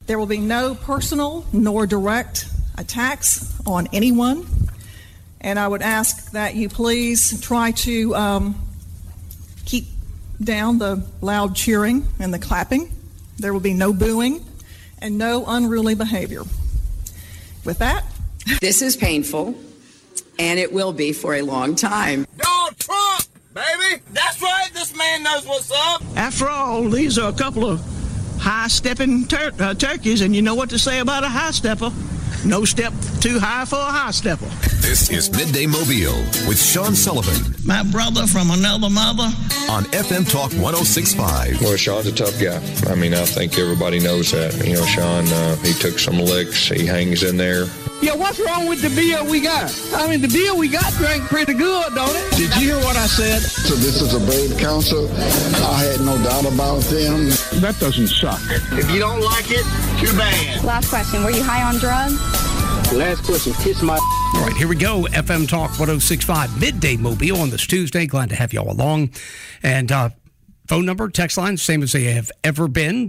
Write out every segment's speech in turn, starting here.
There will be no personal nor direct attacks on anyone. And I would ask that you please try to keep down the loud cheering and the clapping. There will be no booing and no unruly behavior. With that, this is painful, and it will be for a long time. Donald Trump, baby! That's right, this man knows what's up! After all, these are a couple of high-stepping turkeys, and you know what to say about a high-stepper. No step too high for a high-stepper. This is Midday Mobile with Sean Sullivan. My brother from another mother. On FM Talk 106.5. Well, Sean's a tough guy. I mean, I think everybody knows that. You know, Sean, he took some licks. He hangs in there. Yeah, what's wrong with the beer we got? I mean, the beer we got drank pretty good, don't it? Did you hear what I said? So this is a brave council. I had no doubt about them. That doesn't suck. If you don't like it, too bad. Last question, were you high on drugs? Last question, kiss my... All right, here we go. FM Talk 106.5, Midday Mobile on this Tuesday. Glad to have y'all along. And phone number, text line, same as they have ever been,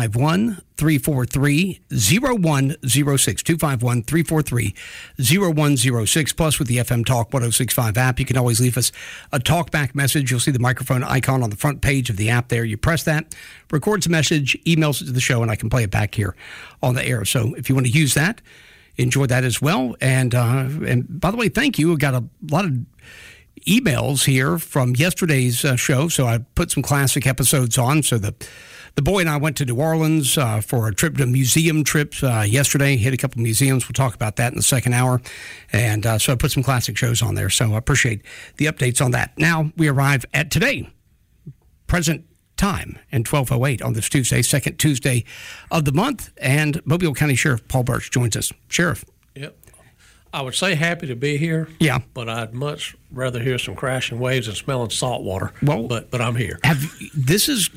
251-343-0106, 251-343-0106. Plus, with the FM Talk 106.5 app, you can always leave us a talkback message. You'll see the microphone icon on the front page of the app there. You press that, records a message, emails it to the show, and I can play it back here on the air. So if you want to use that, enjoy that as well. And by the way, thank you. We got a lot of emails here from yesterday's show. So I put some classic episodes on. So the boy and I went to New Orleans for a trip to museum trips yesterday. Hit a couple of museums. We'll talk about that in the second hour. And so I put some classic shows on there. So I appreciate the updates on that. Now we arrive at today, present time, and 12:08 on this Tuesday, second Tuesday of the month. And Mobile County Sheriff Paul Birch joins us. Sheriff. Yep. I would say happy to be here. Yeah. But I'd much rather hear some crashing waves and smelling salt water. Well, but I'm here. This is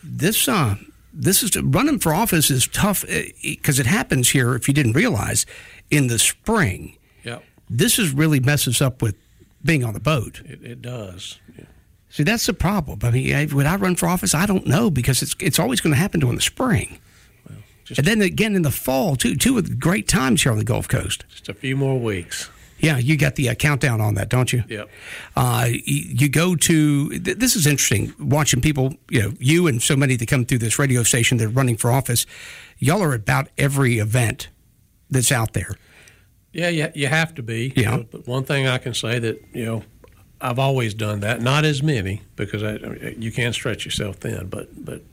running for office is tough because it happens here, if you didn't realize, in the spring. Yep. This is really messes up with being on the boat. It does. Yeah. See, that's the problem. I mean, would I run for office? I don't know, because it's always going to happen in the spring. Well, and then again in the fall, too. Two of the great times here on the Gulf Coast. Just a few more weeks. Yeah, you got the countdown on that, don't you? Yep. You go to, this is interesting, watching people, you and so many that come through this radio station that are running for office. Y'all are about every event that's out there. Yeah, you have to be. Yeah. But one thing I can say that, I've always done that. Not as many, because you can stretch yourself thin, but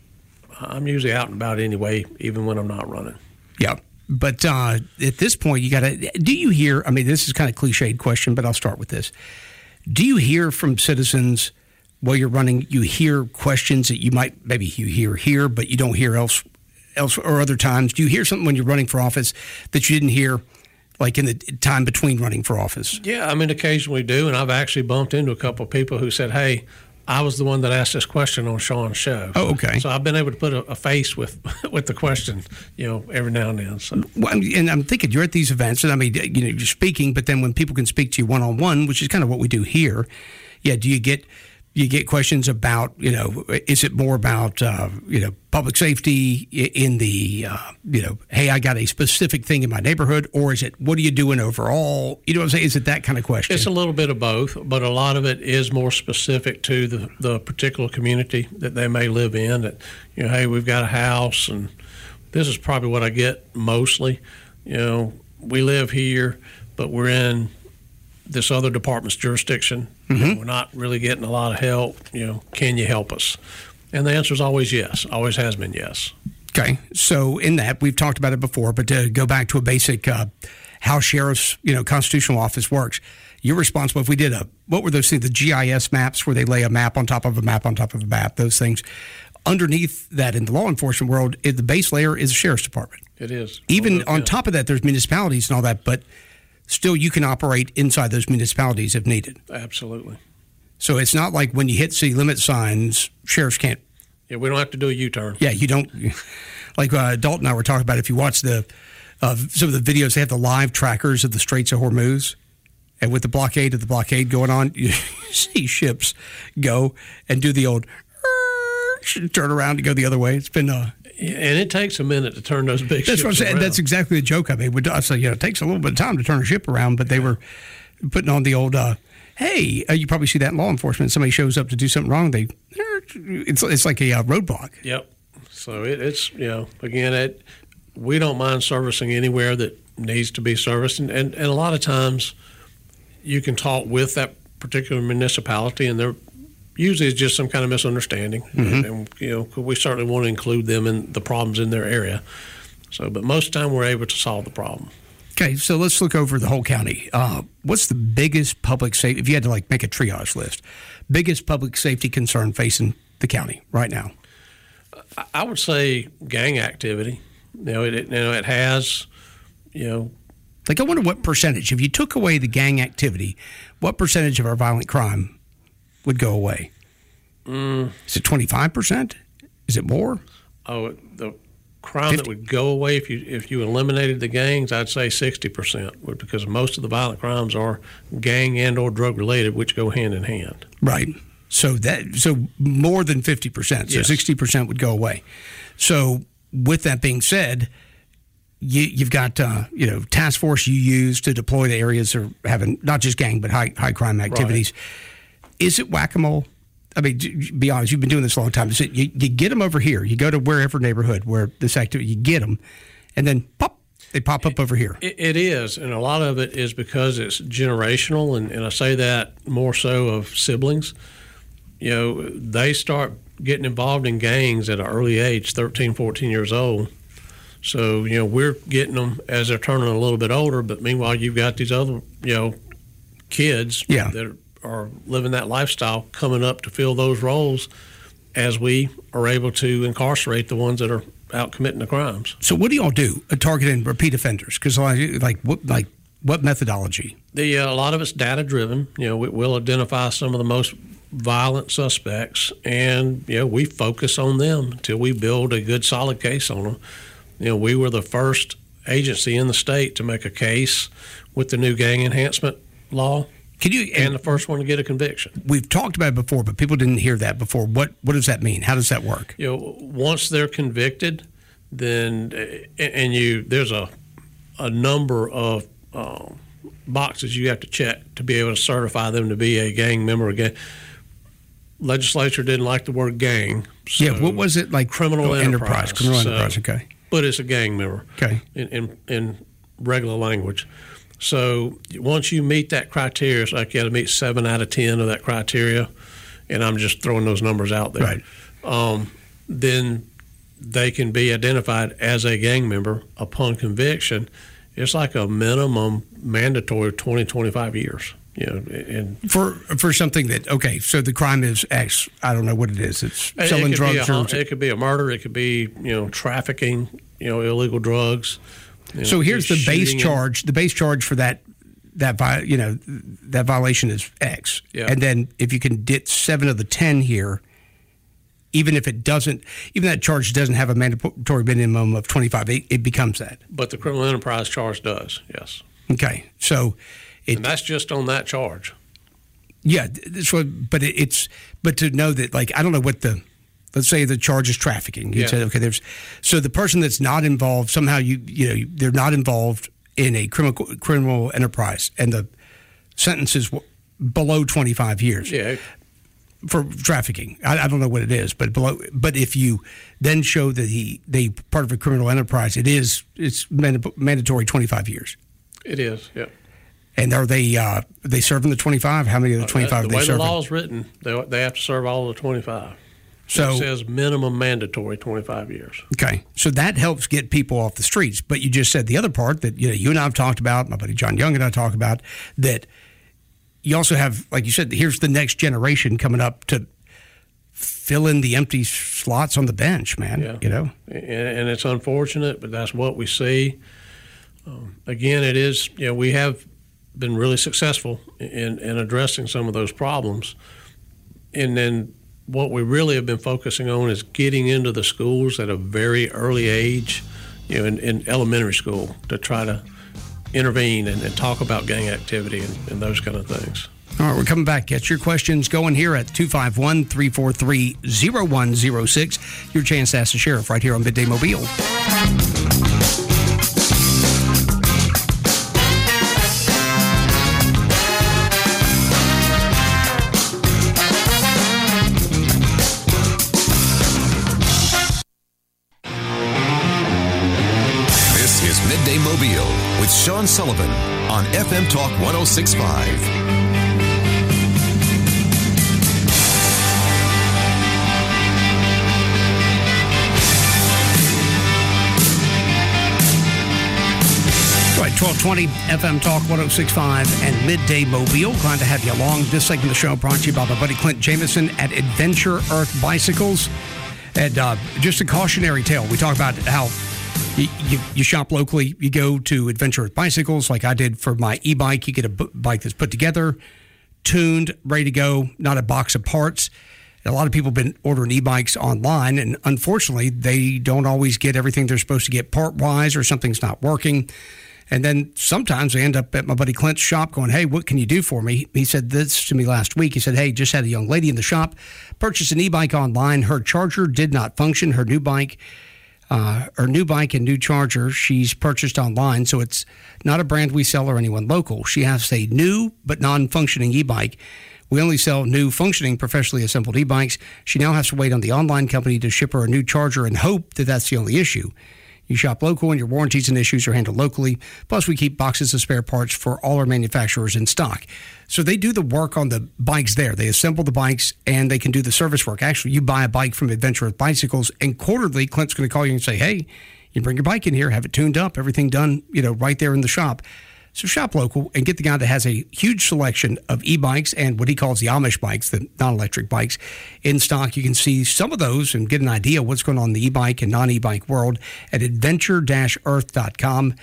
I'm usually out and about anyway, even when I'm not running. Yeah. But at this point, do you hear, I mean, this is kind of cliched question, but I'll start with this. Do you hear from citizens while you're running, you hear questions that maybe you hear here, but you don't hear else or other times? Do you hear something when you're running for office that you didn't hear, like in the time between running for office? Yeah, I mean, occasionally do, and I've actually bumped into a couple of people who said, hey, I was the one that asked this question on Sean's show. Oh, okay. So I've been able to put a face with the question, every now and then. So. Well, and I'm thinking you're at these events, and I mean, you're speaking, but then when people can speak to you one-on-one, which is kind of what we do here, yeah, do you get questions about, is it more about, public safety in the, hey, I got a specific thing in my neighborhood, or is it, what are you doing overall? You know what I'm saying? Is it that kind of question? It's a little bit of both, but a lot of it is more specific to the particular community that they may live in. That, hey, we've got a house, and this is probably what I get mostly. We live here, but we're in this other department's jurisdiction. Mm-hmm. We're not really getting a lot of help. Can you help us? And the answer is always yes. Always has been yes. Okay. So in that, we've talked about it before, but to go back to a basic how sheriff's constitutional office works, you're responsible. If we did what were those things, the GIS maps where they lay a map on top of a map on top of a map, those things. Underneath that, in the law enforcement world, the base layer is the sheriff's department. It is. Even on top of that, there's municipalities and all that, but still, you can operate inside those municipalities if needed. Absolutely. So it's not like when you hit city limit signs, sheriffs can't. Yeah, we don't have to do a U-turn. Yeah, you don't. Like Dalton and I were talking about, if you watch some of the videos, they have the live trackers of the Straits of Hormuz. And with the blockade going on, you see ships go and do the old turn around to go the other way. It's been And it takes a minute to turn those big ships That's what I'm saying. around. That's exactly the joke I made. I said, it takes a little bit of time to turn a ship around, but they were putting on the old, hey, you probably see that in law enforcement. Somebody shows up to do something wrong, it's like a roadblock. Yep. So it's, again, we don't mind servicing anywhere that needs to be serviced. And a lot of times you can talk with that particular municipality, and there usually is just some kind of misunderstanding. Mm-hmm. And we certainly want to include them in the problems in their area. So, but most of the time we're able to solve the problem. Okay, so let's look over the whole county. What's the biggest public safety, if you had to make a triage list, biggest public safety concern facing the county right now? I would say gang activity. It has, I wonder what percentage, if you took away the gang activity, what percentage of our violent crime would go away? Is it 25%? Is it more? Oh, the crime 50? That would go away if you eliminated the gangs, I'd say 60%, because most of the violent crimes are gang and or drug related, which go hand in hand. Right. So more than 50%. So yes. 60% would go away. So with that being said, you've got task force you use to deploy to areas that are having not just gang but high crime activities. Right. Is it whack-a-mole? I mean, be honest, you've been doing this a long time. Is it, you get them over here. You go to wherever neighborhood where this activity, you get them, and then pop, they pop up over here. It is, and a lot of it is because it's generational, and I say that more so of siblings. They start getting involved in gangs at an early age, 13, 14 years old. So, we're getting them as they're turning a little bit older, but meanwhile you've got these other, kids that are living that lifestyle coming up to fill those roles as we are able to incarcerate the ones that are out committing the crimes. So what do y'all do targeting repeat offenders? Because what methodology? A lot of it's data driven. We'll identify some of the most violent suspects, and we focus on them until we build a good solid case on them. We were the first agency in the state to make a case with the new gang enhancement law. And the first one to get a conviction. We've talked about it before, but people didn't hear that before. What does that mean? How does that work? Once they're convicted, then there's a number of boxes you have to check to be able to certify them to be a gang member. Again, legislature didn't like the word gang. So what was it like? Criminal enterprise. Criminal enterprise. Okay. But it's a gang member. Okay. In regular language. So once you meet that criteria, it's like you got to meet 7 out of 10 of that criteria, and I'm just throwing those numbers out there. Right. Then they can be identified as a gang member upon conviction. It's like a minimum mandatory 20, 25 years. And for something that, okay, so the crime is X. I don't know what it is. It's selling drugs. It could be a murder. It could be trafficking. Illegal drugs. So here's the base charge. The base charge for that violation is X. Yeah. And then if you can get 7 of the 10 here, even that charge doesn't have a mandatory minimum of 25, it becomes that. But the criminal enterprise charge does, yes. Okay, so and that's just on that charge. Yeah, but to know that, I don't know what let's say the charge is trafficking. You'd say, okay, so the person that's not involved, somehow they're not involved in a criminal enterprise, and the sentence is below 25 years. Yeah. For trafficking. I don't know what it is, but if you then show that they part of a criminal enterprise, it's mandatory 25 years. It is, yeah. And are they serving the 25? How many of the 25 are they serving? The way the law is written, they have to serve all of the 25. So it says minimum mandatory 25 years. Okay, so that helps get people off the streets. But you just said the other part that you and I have talked about, my buddy John Young and I talk about, that you also have, like you said, here's the next generation coming up to fill in the empty slots on the bench, man. Yeah. And it's unfortunate, but that's what we see. Again, it is, we have been really successful in addressing some of those problems. And then what we really have been focusing on is getting into the schools at a very early age, in elementary school, to try to intervene and talk about gang activity and those kind of things. All right, we're coming back. Get your questions going here at 251-343-0106. Your chance to ask the sheriff right here on Midday Mobile. This is Midday Mobile with Sean Sullivan on FM Talk 106.5. Right, 1220 FM Talk 106.5 and Midday Mobile. Glad to have you along. This segment of the show brought to you by my buddy Clint Jamison at Adventure Earth Bicycles. And just a cautionary tale. We talk about how you shop locally. You go to Adventure Earth Bicycles like I did for my e-bike. You get a bike that's put together, tuned, ready to go, not a box of parts. A lot of people have been ordering e-bikes online, and unfortunately, they don't always get everything they're supposed to get part-wise, or something's not working. And then sometimes they end up at my buddy Clint's shop going, hey, what can you do for me? He said this to me last week. He said, hey, just had a young lady in the shop purchase an e-bike online. Her charger did not function. Her new bike and new charger she's purchased online, so it's not a brand we sell or anyone local. She has a new but non-functioning e-bike. We only sell new functioning professionally assembled e-bikes. She now has to wait on the online company to ship her a new charger and hope that that's the only issue. You shop local and your warranties and issues are handled locally. Plus, we keep boxes of spare parts for all our manufacturers in stock. So they do the work on the bikes there. They assemble the bikes and they can do the service work. Actually, you buy a bike from Adventure Earth Bicycles, and quarterly, Clint's going to call you and say, hey, you bring your bike in here, have it tuned up, everything done, right there in the shop. So shop local and get the guy that has a huge selection of e-bikes and what he calls the Amish bikes, the non-electric bikes, in stock. You can see some of those and get an idea of what's going on in the e-bike and non-e-bike world at adventure-earth.com.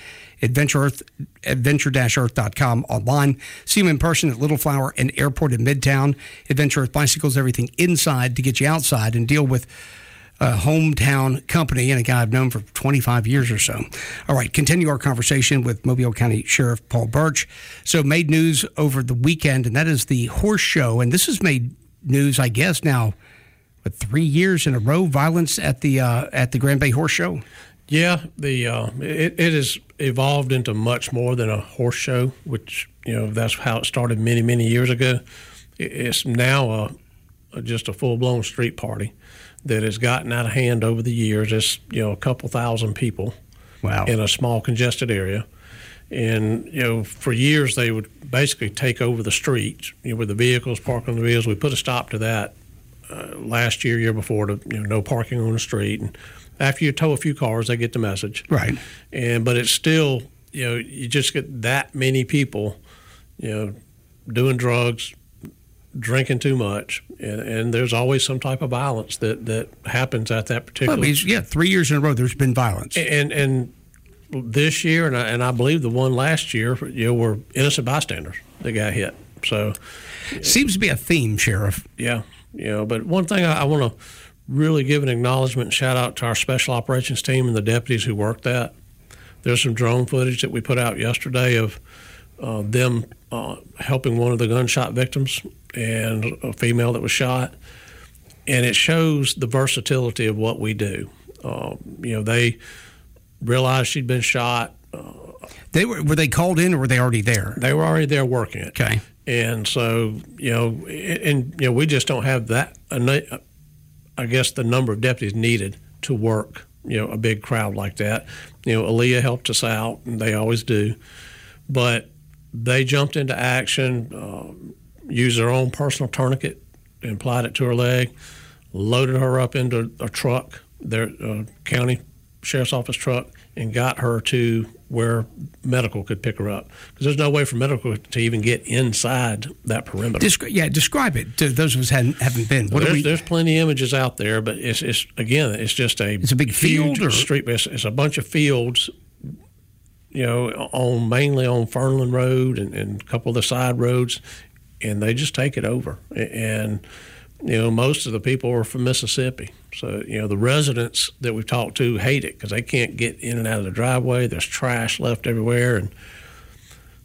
Adventure-earth.com online. See them in person at Little Flower and Airport in Midtown. Adventure Earth Bicycles, everything inside to get you outside and deal with a hometown company and a guy I've known for 25 years or so. All right, continue our conversation with Mobile County Sheriff Paul Burch. So made news over the weekend, and that is the horse show. And this has made news, I guess, now, 3 years in a row, violence at the Grand Bay Horse Show? Yeah, it has evolved into much more than a horse show, which, that's how it started many, many years ago. It's now just a full-blown street party that has gotten out of hand over the years. It's, a couple thousand people. Wow. In a small congested area. And, for years they would basically take over the streets, with the vehicles, park on the wheels. We put a stop to that last year before, to, no parking on the street. And after you tow a few cars, they get the message. Right. But it's still, you just get that many people, doing drugs, drinking too much, and there's always some type of violence that happens at that particular. Well, 3 years in a row there's been violence. And this year, and I believe the one last year, were innocent bystanders that got hit. So seems to be a theme, Sheriff. Yeah, but one thing I want to really give an acknowledgement and shout out to our special operations team and the deputies who worked that. There's some drone footage that we put out yesterday of them helping one of the gunshot victims and a female that was shot, and it shows the versatility of what we do. They realized she'd been shot. Were they called in, or were they already there? They were already there working it. Okay. And so we just don't have that. I guess the number of deputies needed to work a big crowd like that. Aaliyah helped us out, and they always do, but they jumped into action, used their own personal tourniquet and applied it to her leg, loaded her up into a truck, their county sheriff's office truck, and got her to where medical could pick her up. Because there's no way for medical to even get inside that perimeter. Describe it to those of us who haven't been. There's plenty of images out there, but it's just it's a big field or street. It's a bunch of fields, mainly on Fernland Road and a couple of the side roads, and they just take it over. And most of the people are from Mississippi. So, the residents that we've talked to hate it because they can't get in and out of the driveway. There's trash left everywhere. And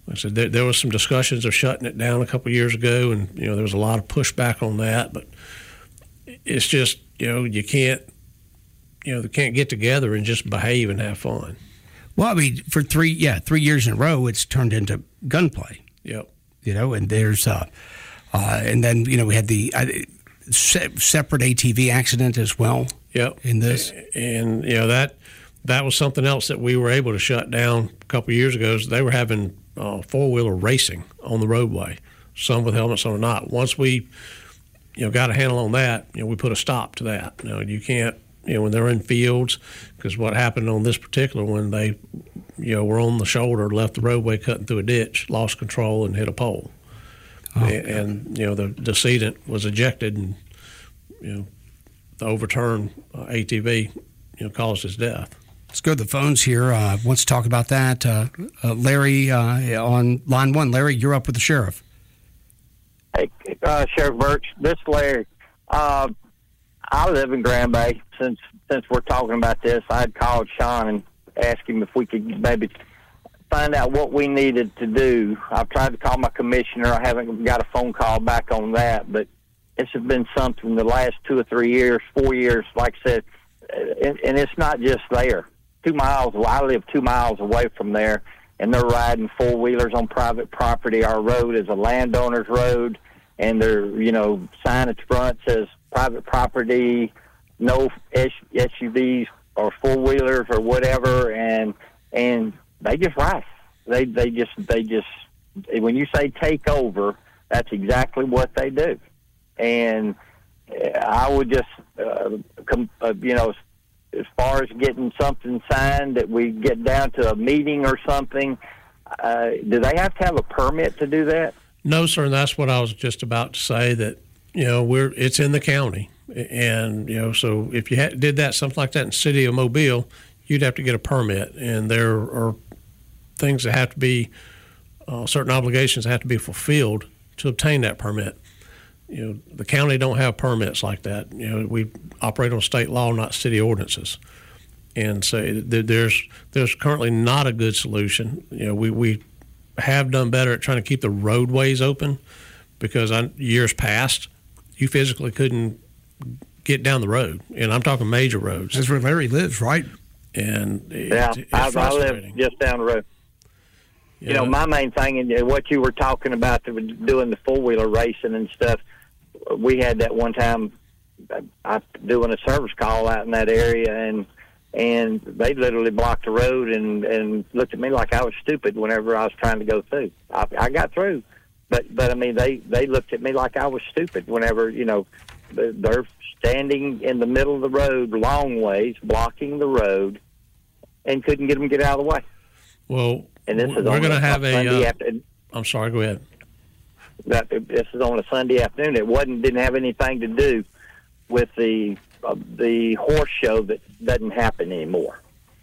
Like I said, there was some discussions of shutting it down a couple of years ago, and there was a lot of pushback on that. But it's just you can't they can't get together and just behave and have fun. Well, I mean, for 3 years in a row, it's turned into gunplay. Yep. And there's and then we had the separate ATV accident as well. Yep. In this, and that was something else that we were able to shut down a couple of years ago. Is they were having four-wheeler racing on the roadway, some with helmets, some not. Once we got a handle on that, we put a stop to that. You can't when they're in fields, because what happened on this particular one, they were on the shoulder, left the roadway cutting through a ditch, lost control, and hit a pole. And the decedent was ejected, and the overturned ATV caused his death. Let's go to the phones here. Let's talk about that. Larry on line 1. Larry, you're up with the sheriff. Hey, Sheriff Birch, this is Larry. I live in Grand Bay. Since we're talking about this, I'd called Sean and asked him if we could maybe find out what we needed to do. I've tried to call my commissioner. I haven't got a phone call back on that, but it's been something the last 2 or 3 years, 4 years, like I said, and it's not just there. 2 miles, I live 2 miles away from there, and they're riding four-wheelers on private property. Our road is a landowner's road, and they're, sign at the front says private property, no SUVs or four-wheelers or whatever, and they just ride. They just when you say take over, that's exactly what they do. And I would just, as far as getting something signed that we get down to a meeting or something, do they have to have a permit to do that? No, sir, and that's what I was just about to say, that, it's in the county. And, so if you did that, something like that in the city of Mobile, you'd have to get a permit. And there are things that have to be, certain obligations that have to be fulfilled to obtain that permit. The county don't have permits like that. We operate on state law, not city ordinances. And so there's currently not a good solution. We have done better at trying to keep the roadways open, because years past, you physically couldn't get down the road, and I'm talking major roads. That's where Larry lives, right? And I live just down the road. Yeah. My main thing, and what you were talking about, doing the four-wheeler racing and stuff, we had that one time doing a service call out in that area, and they literally blocked the road and looked at me like I was stupid whenever I was trying to go through. I got through, but I mean, they looked at me like I was stupid whenever, they're standing in the middle of the road long ways, blocking the road, and couldn't get them to get out of the way. Well, and this is we're going to have I'm sorry, go ahead. This is on a Sunday afternoon. It didn't have anything to do with the horse show that doesn't happen anymore.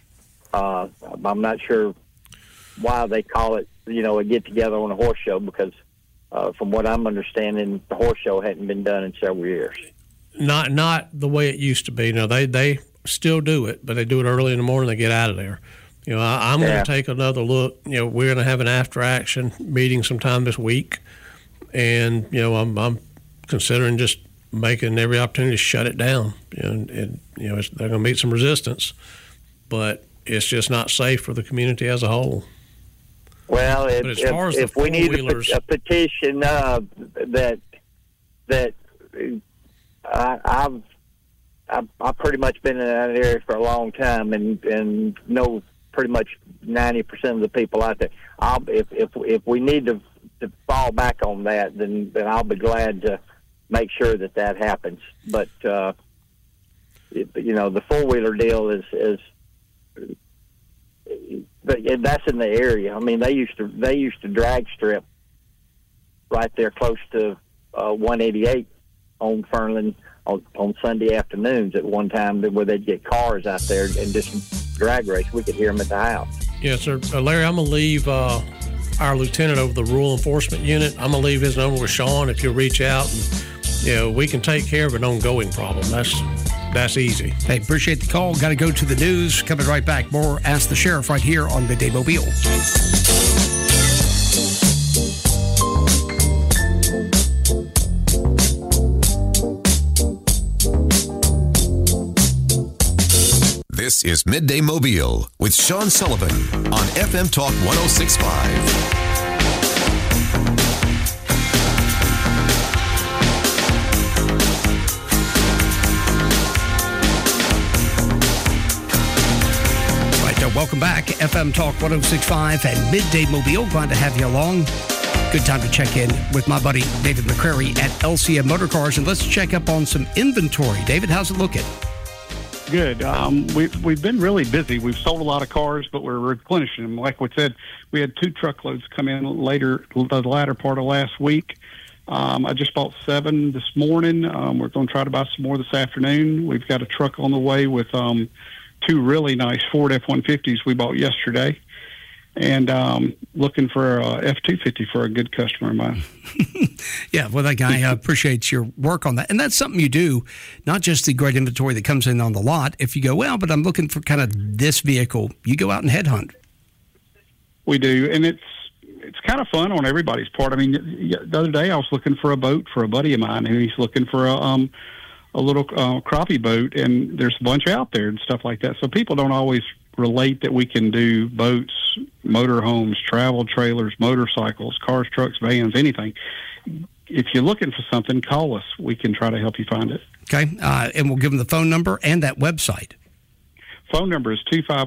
I'm not sure why they call it, a get together on a horse show, because from what I'm understanding, the horse show hadn't been done in several years. Not the way it used to be. They still do it, but they do it early in the morning. They get out of there. I'm going to take another look. We're going to have an after-action meeting sometime this week, and I'm considering just making every opportunity to shut it down. And they're going to meet some resistance, but it's just not safe for the community as a whole. Well, if we need a petition that I've pretty much been in that area for a long time and know pretty much 90% of the people out there. If we need to fall back on that, then I'll be glad to make sure that happens. But the four-wheeler deal is but that's in the area. I mean, they used to drag strip right there close to 188 on Fernland on Sunday afternoons at one time, where they'd get cars out there and just drag race. We could hear them at the house. Yes, sir. Larry, I'm going to leave our lieutenant over the rural enforcement unit. I'm going to leave his number with Sean. If you'll reach out, and we can take care of an ongoing problem. That's easy. Hey, appreciate the call. Got to go to the news. Coming right back. More Ask the Sheriff right here on Midday Mobile. This is Midday Mobile with Sean Sullivan on FM Talk 106.5. Welcome back, FM Talk 106.5 and Midday Mobile. Glad to have you along. Good time to check in with my buddy David McCrary at LCM Motor Cars, and let's check up on some inventory. David, how's it looking? Good. We've been really busy. We've sold a lot of cars, but we're replenishing them. Like we said, we had 2 truckloads come in the latter part of last week. I just bought 7 this morning. We're going to try to buy some more this afternoon. We've got a truck on the way with 2 really nice Ford F-150s we bought yesterday, and looking for a F-250 for a good customer of mine. Yeah, well, that guy appreciates your work on that. And that's something you do, not just the great inventory that comes in on the lot. If you go, well, but I'm looking for kind of this vehicle, you go out and headhunt. We do, and it's kind of fun on everybody's part. I mean, the other day I was looking for a boat for a buddy of mine who he's looking for a little crappie boat, and there's a bunch out there and stuff like that. So people don't always relate that we can do boats, motorhomes, travel trailers, motorcycles, cars, trucks, vans, anything. If you're looking for something, call us. We can try to help you find it. Okay, and we'll give them the phone number and that website. Phone number is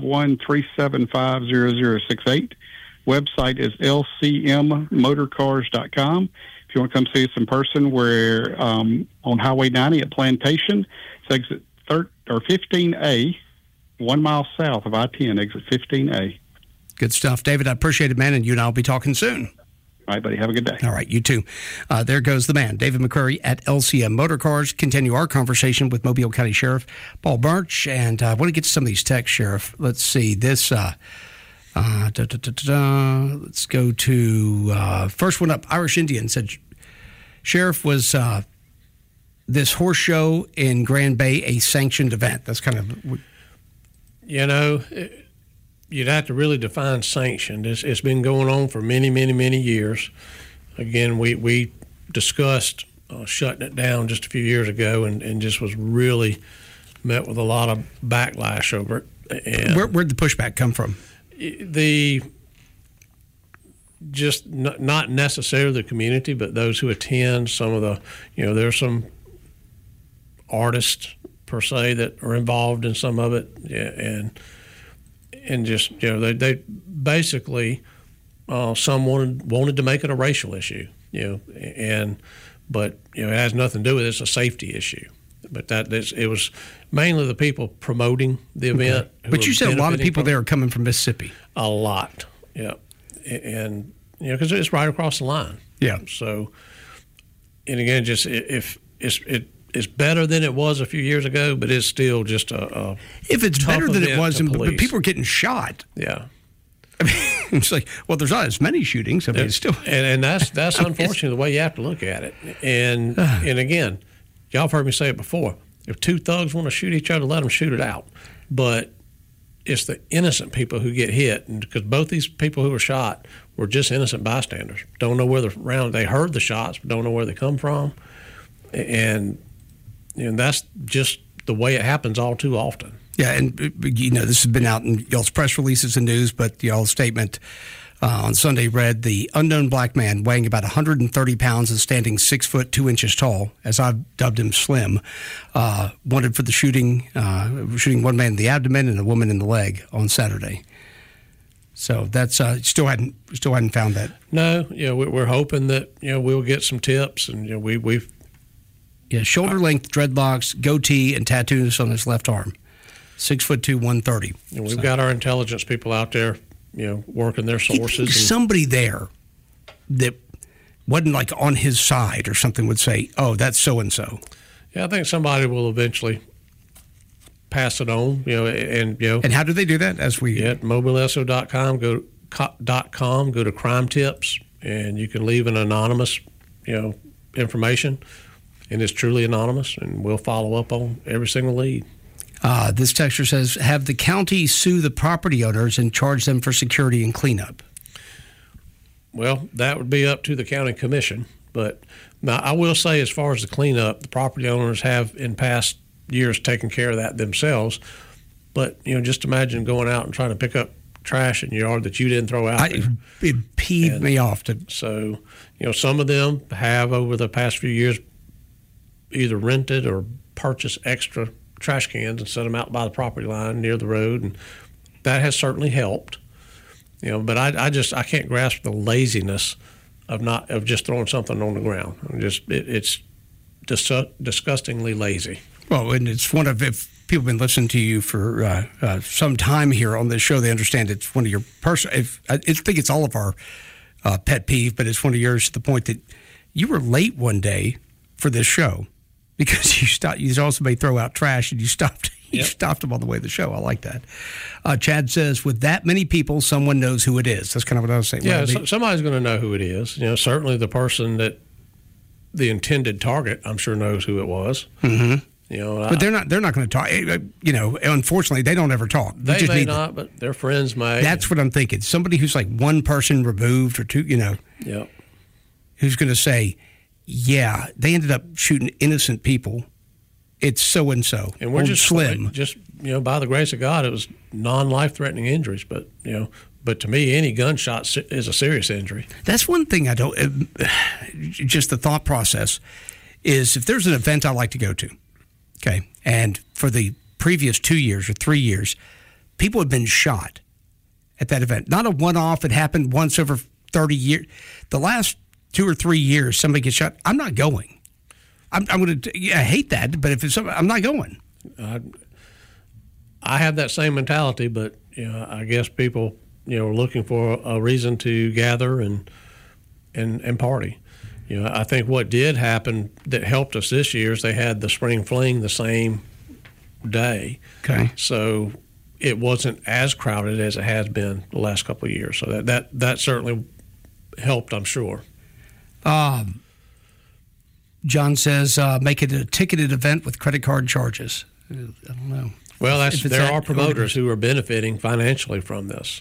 251-375-0068. Website is lcmmotorcars.com. If you want to come see us in person, we're on Highway 90 at Plantation. It's exit 15A, 1 mile south of I-10, exit 15A. Good stuff. David, I appreciate it, man, and you and I will be talking soon. All right, buddy. Have a good day. All right, you too. There goes the man, David McCrary at LCM Motor Cars. Continue our conversation with Mobile County Sheriff Paul Birch, and I want to get to some of these texts, Sheriff. Let's see. This... let's go to first one up. Irish Indian said, Sheriff, was this horse show in Grand Bay a sanctioned event? That's kind of... You'd have to really define sanctioned. It's been going on for many, many, many years. Again, we discussed shutting it down just a few years ago and just was really met with a lot of backlash over it. And where'd the pushback come from? Not necessarily the community, but those who attend. Some of the, there's some artists per se that are involved in some of it, and just they basically some wanted to make it a racial issue, but it has nothing to do with it. It's a safety issue. But it was mainly the people promoting the event. Okay. But you said a lot of people there are coming from Mississippi. A lot, yeah, and because it's right across the line. Yeah. So, and again, just if it's better than it was a few years ago, but it's still just a if it's better than it was, but people are getting shot. Yeah. I mean, it's like, well, there's not as many shootings. I mean, it's still, and that's unfortunately the way you have to look at it. And again. Y'all have heard me say it before. If 2 thugs want to shoot each other, let them shoot it out. But it's the innocent people who get hit, and because both these people who were shot were just innocent bystanders. Don't know where they're around. They heard the shots, but don't know where they come from. And that's just the way it happens all too often. Yeah, and this has been out in y'all's press releases and news, but y'all's statement on Sunday read, the unknown black man weighing about 130 pounds and standing 6 foot 2 inches tall, as I've dubbed him Slim, wanted for the shooting one man in the abdomen and a woman in the leg on Saturday. So that's still hadn't found that. No, we're hoping that we'll get some tips, and we've shoulder length dreadlocks, goatee, and tattoos on his left arm, 6 foot 2, 130. And we've got our intelligence people out there. Working their sources. Somebody there that wasn't like on his side or something would say, oh, that's so-and-so. Yeah, I think somebody will eventually pass it on, And how do they do that? At mobileso.com, go to crime tips, and you can leave an anonymous, information, and it's truly anonymous, and we'll follow up on every single lead. This texter says, have the county sue the property owners and charge them for security and cleanup? Well, that would be up to the county commission. But now I will say, as far as the cleanup, the property owners have in past years taken care of that themselves. But, just imagine going out and trying to pick up trash in your yard that you didn't throw out there. It peeved me off. So, some of them have over the past few years either rented or purchased extra trash cans and set them out by the property line near the road, and that has certainly helped. But I can't grasp the laziness of just throwing something on the ground. It's disgustingly lazy. Well, and it's if people have been listening to you for some time here on this show, they understand it's one of your personal. I think it's all of our pet peeve, but it's one of yours to the point that you were late one day for this show because you stopped. You also may throw out trash, and you stopped. You stopped them on the way to the show. I like that. Chad says, with that many people, someone knows who it is. That's kind of what I was saying. Yeah, somebody's going to know who it is. Certainly the person that the intended target, I'm sure, knows who it was. Mm-hmm. But they're not going to talk. Unfortunately, they don't ever talk. They may not, but their friends may. That's what I'm thinking. Somebody who's like one person removed or two, Yep. Who's going to say, yeah, they ended up shooting innocent people. It's so-and-so. And we're just slim. By the grace of God, it was non-life-threatening injuries. But, but to me, any gunshot is a serious injury. That's one thing I don't, just the thought process is if there's an event I like to go to, okay, and for the previous 2 years or 3 years, people have been shot at that event. Not a one-off. It happened once over 30 years. The last 2 or 3 years, somebody gets shot. I'm not going. I'm going to. I hate that, but if it's something, I'm not going. I have that same mentality, but I guess people are looking for a reason to gather and party. I think what did happen that helped us this year is they had the spring fling the same day. Okay. So it wasn't as crowded as it has been the last couple of years. So that certainly helped, I'm sure. John says, make it a ticketed event with credit card charges. I don't know. Well, there are promoters who are benefiting financially from this.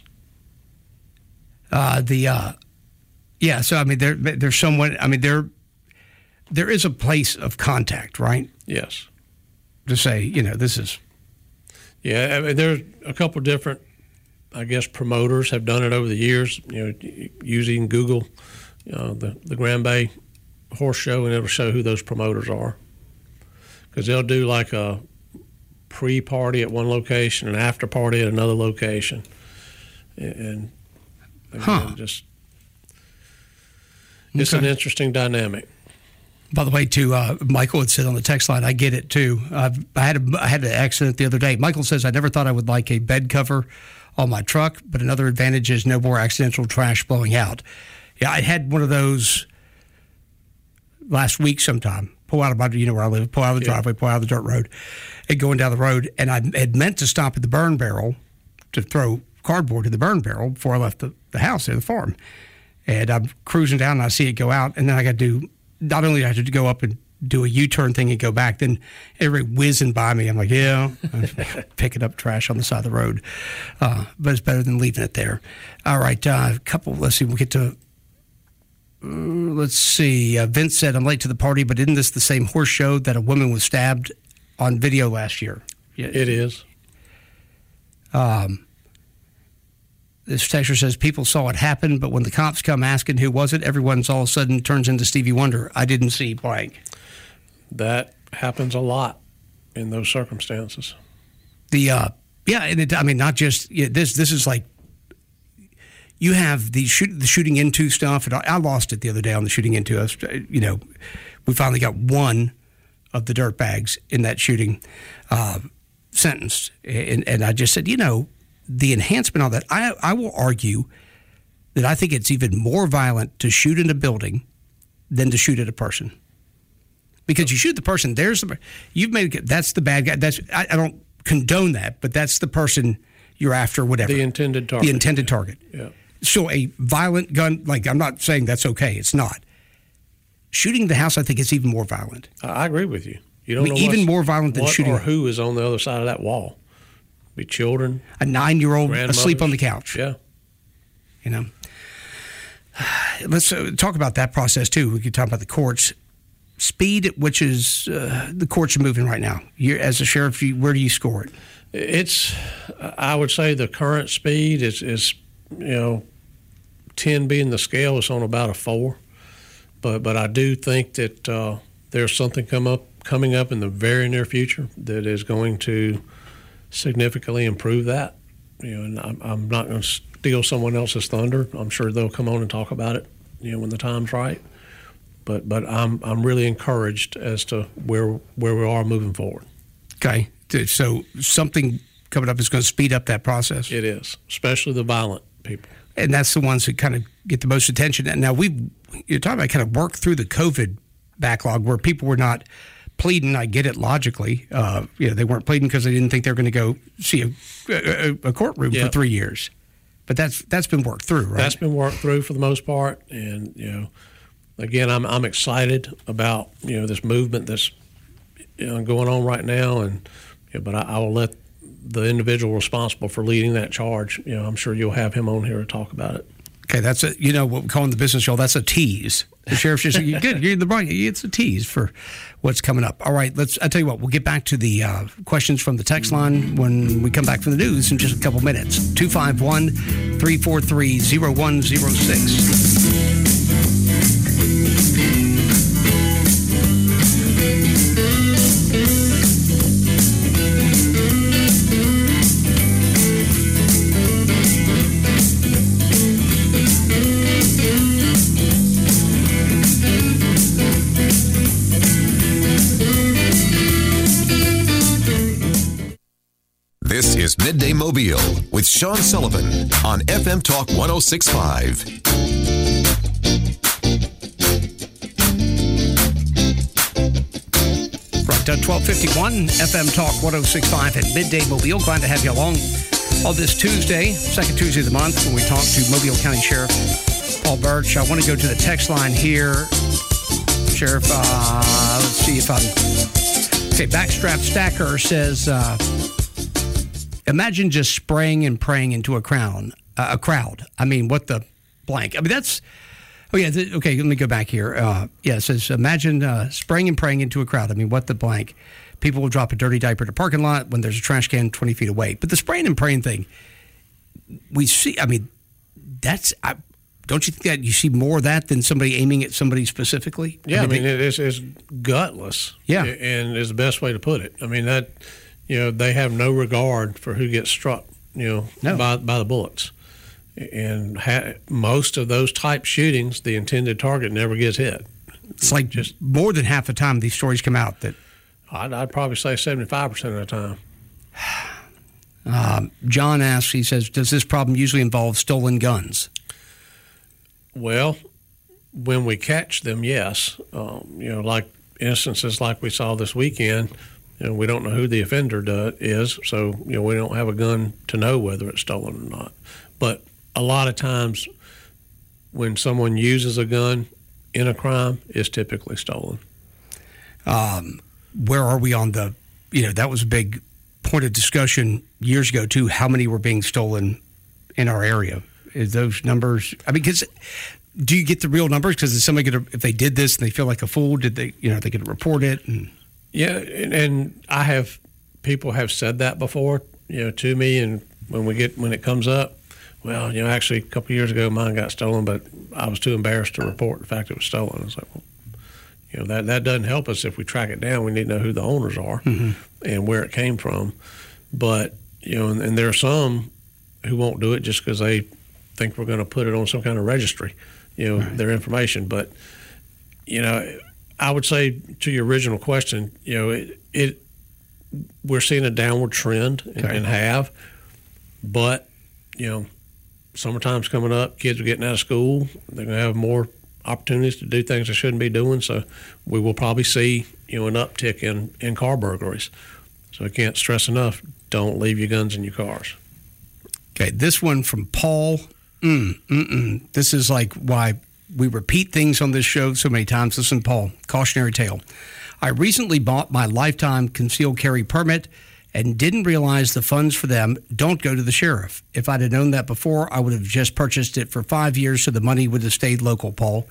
Yeah. So I mean, there's someone. I mean, there is a place of contact, right? Yes. To say, this is. Yeah, I mean, there's a couple different, I guess, promoters have done it over the years. Using Google, the Grand Bay Horse Show, and it'll show who those promoters are. Because they'll do like a pre-party at one location, an after-party at another location, and just it's an interesting dynamic. By the way, too, Michael had said on the text line, I get it too. I had an accident the other day. Michael says, I never thought I would like a bed cover on my truck, but another advantage is no more accidental trash blowing out. Yeah, I had one of those last week sometime. Pull out of my, where I live, pull out of the driveway, pull out of the dirt road, and going down the road. And I had meant to stop at the burn barrel to throw cardboard in the burn barrel before I left the house there, the farm. And I'm cruising down and I see it go out. And then I got to do, not only do I have to go up and do a U-turn thing and go back, then everybody whizzing by me. I'm like, picking up trash on the side of the road. But it's better than leaving it there. All right, let's see, we'll get to, let's see. Vince said, I'm late to the party, but isn't this the same horse show that a woman was stabbed on video last year? Yeah, it is. This texter says, people saw it happen, but when the cops come asking who was it, everyone's all of a sudden turns into Stevie Wonder. I didn't see blank. That happens a lot in those circumstances. And not just this is like, you have the shooting into stuff, and I lost it the other day on the shooting into us. We finally got one of the dirt bags in that shooting sentenced, and I just said, the enhancement on that. I will argue that I think it's even more violent to shoot in a building than to shoot at a person, because you shoot the person. That's the bad guy. I don't condone that, but that's the person you're after. Whatever the intended target. Yeah. So a violent gun, I'm not saying that's okay. It's not. Shooting the house, I think, is even more violent. I agree with you. You don't know even more violent than shooting. Or who is on the other side of that wall. Be children. A 9-year-old asleep on the couch. Yeah. Let's talk about that process, too. We could talk about the courts. Speed, which is the courts are moving right now. As a sheriff, where do you score it? I would say the current speed is 10 being the scale is on about a 4. But I do think that there's something coming up in the very near future that is going to significantly improve that. And I'm not going to steal someone else's thunder. I'm sure they'll come on and talk about it, when the time's right. But I'm really encouraged as to where we are moving forward. Okay, so something coming up is going to speed up that process. It is, especially the violent people. And that's the ones that kind of get the most attention. And now you're talking about kind of work through the COVID backlog where people were not pleading. I get it logically. They weren't pleading because they didn't think they were going to go see a courtroom for 3 years. But that's been worked through, right? That's been worked through for the most part. And, again, I'm excited about, this movement that's going on right now. And but I will let the individual responsible for leading that charge, I'm sure you'll have him on here to talk about it. Okay, that's what we call in the business show, that's a tease. The sheriff's just you're good. You're in the right. It's a tease for what's coming up. All right, I tell you what, we'll get back to the questions from the text line when we come back from the news in just a couple minutes. 251-343-0106. This is Midday Mobile with Sean Sullivan on FM Talk 106.5. Right, 1251 FM Talk 106.5 at Midday Mobile. Glad to have you along on this Tuesday, second Tuesday of the month, when we talk to Mobile County Sheriff Paul Burch. I want to go to the text line here. Sheriff, let's see if I'm... Okay, Backstrap Stacker says... imagine just spraying and praying into a crowd. I mean, what the blank? I mean, that's... Oh, yeah. Okay, let me go back here. It says, imagine spraying and praying into a crowd. I mean, what the blank? People will drop a dirty diaper in a parking lot when there's a trash can 20 feet away. But the spraying and praying thing, we see... I mean, that's... don't you think that you see more of that than somebody aiming at somebody specifically? Yeah, I mean, it's gutless. Yeah. And is the best way to put it. I mean, that... they have no regard for who gets struck, by the bullets. And most of those type shootings, the intended target never gets hit. It's like just more than half the time these stories come out that... I'd probably say 75% of the time. John asks, he says, does this problem usually involve stolen guns? Well, when we catch them, yes. Like instances like we saw this weekend... we don't know who the offender is, so we don't have a gun to know whether it's stolen or not. But a lot of times when someone uses a gun in a crime, it's typically stolen. Where are we on the, that was a big point of discussion years ago, too, how many were being stolen in our area? Is those numbers, because do you get the real numbers? Because is somebody going to, if they did this and they feel like a fool, did they, they going to report it? And yeah, and people have said that before, to me, and when it comes up, well, actually a couple of years ago mine got stolen, but I was too embarrassed to report the fact it was stolen. It's like, well, that doesn't help us if we track it down. We need to know who the owners are and where it came from. But and there are some who won't do it just because they think we're going to put it on some kind of registry, right. Their information. But I would say to your original question, we're seeing a downward trend and have, but summertime's coming up, kids are getting out of school, they're going to have more opportunities to do things they shouldn't be doing, so we will probably see an uptick in car burglaries. So I can't stress enough, don't leave your guns in your cars. Okay, this one from Paul. This is like why we repeat things on this show so many times. Listen, Paul, cautionary tale. I recently bought my lifetime concealed carry permit and didn't realize the funds for them don't go to the sheriff. If I'd have known that before, I would have just purchased it for 5 years so the money would have stayed local, Paul.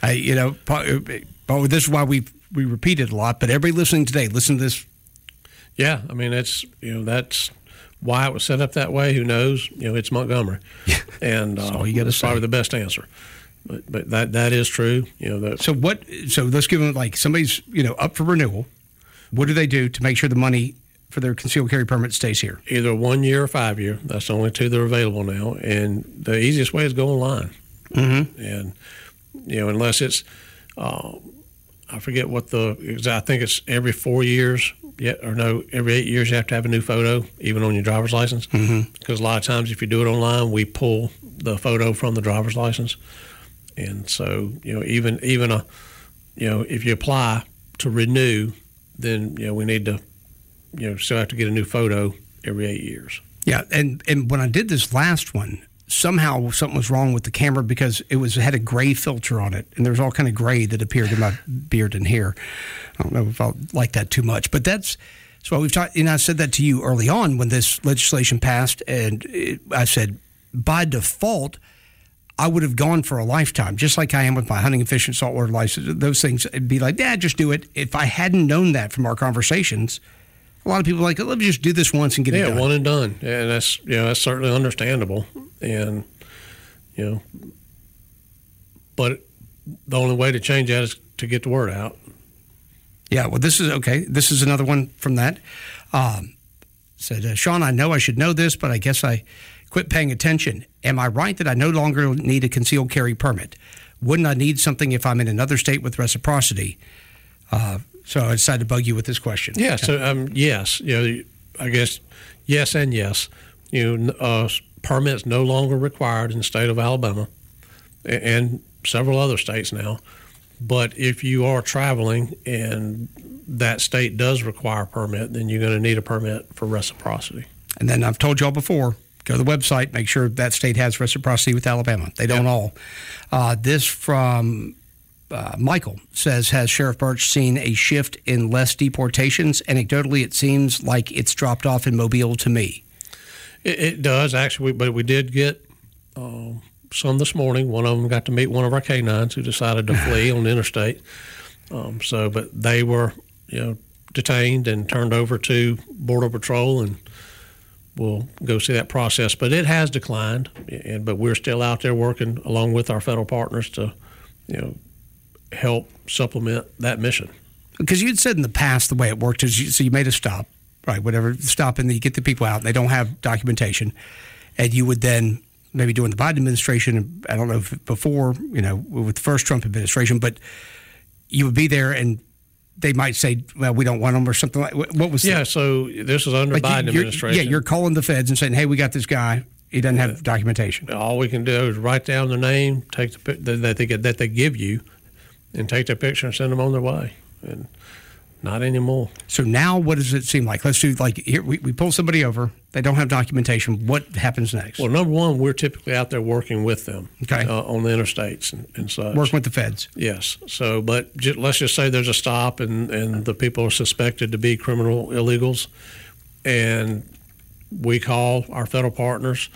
Paul, this is why we repeat it a lot, but everybody listening today, listen to this. Yeah, I mean that's why it was set up that way. Who knows? It's Montgomery, and that's probably the best answer. But that is true. So let's give them, like, somebody's up for renewal. What do they do to make sure the money for their concealed carry permit stays here? Either 1 year or 5 year. That's the only two that are available now. And the easiest way is go online. Mm-hmm. And unless it's I forget what I think it's every 4 years. Every 8 years you have to have a new photo, even on your driver's license. Mm-hmm. Because a lot of times if you do it online, we pull the photo from the driver's license. And so, even if you apply to renew, then, we need to, still have to get a new photo every 8 years. Yeah. And when I did this last one, somehow something was wrong with the camera because it had a gray filter on it, and there was all kind of gray that appeared in my beard and hair. I don't know if I like that too much, but that's what we've talked. And I said that to you early on when this legislation passed, and I said by default I would have gone for a lifetime, just like I am with my hunting and fishing saltwater license. Those things, it'd be like, yeah, just do it. If I hadn't known that from our conversations, a lot of people are like, let me just do this once and get it done. Yeah, one and done. And that's that's certainly understandable. And but the only way to change that is to get the word out. Yeah, well, this is okay. This is another one from that. Said, Sean, I know I should know this, but I guess I quit paying attention. Am I right that I no longer need a concealed carry permit? Wouldn't I need something if I'm in another state with reciprocity? So I decided to bug you with this question. Yeah, so yes. I guess yes and yes. Permits no longer required in the state of Alabama and several other states now. But if you are traveling and that state does require a permit, then you're going to need a permit for reciprocity. And then I've told y'all before, go to the website, make sure that state has reciprocity with Alabama. They don't all. This from Michael says, has Sheriff Birch seen a shift in less deportations? Anecdotally, it seems like it's dropped off in Mobile to me. It does, actually, but we did get some this morning. One of them got to meet one of our canines who decided to flee on the interstate. But they were, detained and turned over to Border Patrol, and we'll go see that process. But it has declined, but we're still out there working along with our federal partners to, help supplement that mission. Because you'd said in the past the way it worked is you made a stop, right? Whatever stop, and then you get the people out, and they don't have documentation, and you would then maybe during the Biden administration, I don't know if before, with the first Trump administration, but you would be there and they might say, well, we don't want them or something like what was that? So this is under Biden administration. Yeah, you're calling the feds and saying, hey, we got this guy. He doesn't have documentation. All we can do is write down their name, take that they give you, and take their picture and send them on their way. And not anymore. So now what does it seem like? Let's do here. We pull somebody over. They don't have documentation. What happens next? Well, number one, we're typically out there working with them on the interstates and such. Working with the feds. Yes. So, but let's just say there's a stop and the people are suspected to be criminal illegals, and we call our federal partners.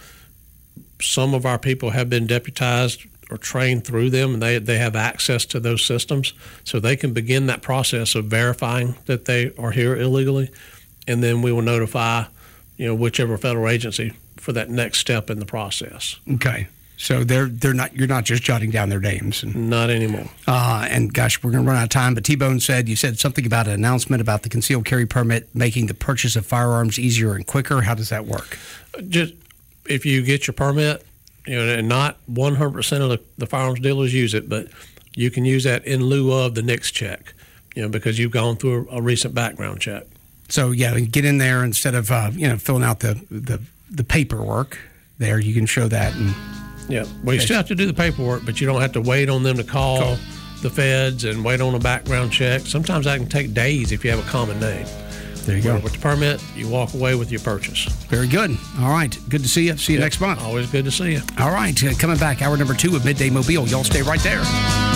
Some of our people have been deputized or trained through them, and they have access to those systems, so they can begin that process of verifying that they are here illegally, and then we will notify, whichever federal agency for that next step in the process. Okay, so they're not. You're not just jotting down their names. Not anymore. And gosh, we're going to run out of time. But T-Bone you said something about an announcement about the concealed carry permit making the purchase of firearms easier and quicker. How does that work? Just if you get your permit. And not 100% of the firearms dealers use it, but you can use that in lieu of the NICS check, because you've gone through a recent background check. So, yeah, get in there instead of, filling out the paperwork there. You can show that. Yeah, well, you still have to do the paperwork, but you don't have to wait on them to call the feds and wait on a background check. Sometimes that can take days if you have a common name. There you go. With the permit, you walk away with your purchase. Very good. All right. Good to see you. See you next month. Always good to see you. All right. Coming back, hour number 2 of Midday Mobile. Y'all stay right there.